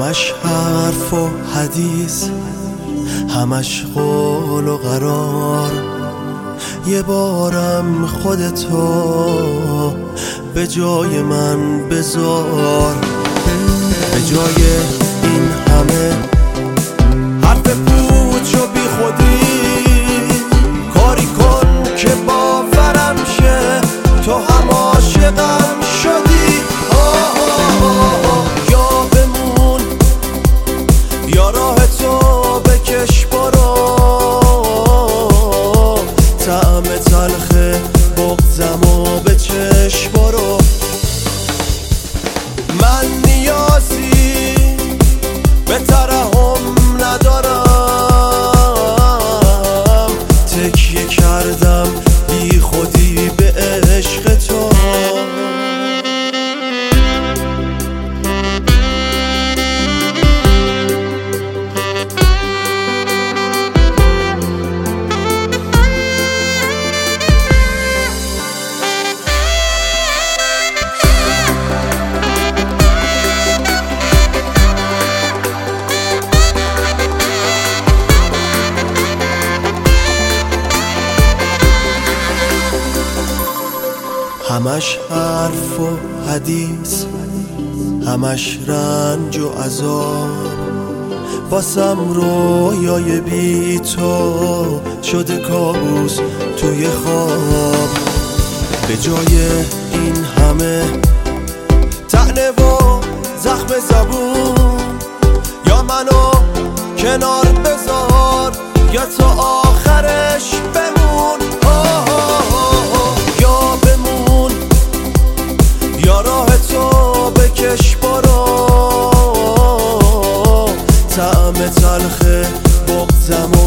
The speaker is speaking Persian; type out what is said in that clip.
همش حرف و حدیث، همش قول و قرار. یه بارم خودتو به جای من بذار، به جای این همه حرف پوچ و بی خودی. کاری کن که باورم شه تو هم عاشقم شدی. یا بمون یا راه تو بکش برو، طعم تلخ بغضمو به چشم برو. من نیازی به ترحم ندارم، تکیه کردم بی خودی به عشق تو. همش حرف و حدیث، همش رنج و عذاب. واسم رویای بی تو شده کابوس توی خواب. به جای این همه طعنه و زخم زبون، یا منو کنار بذار یا تا آخرش بمون. یا راه تو بکش برو، طعم تلخ بغضمو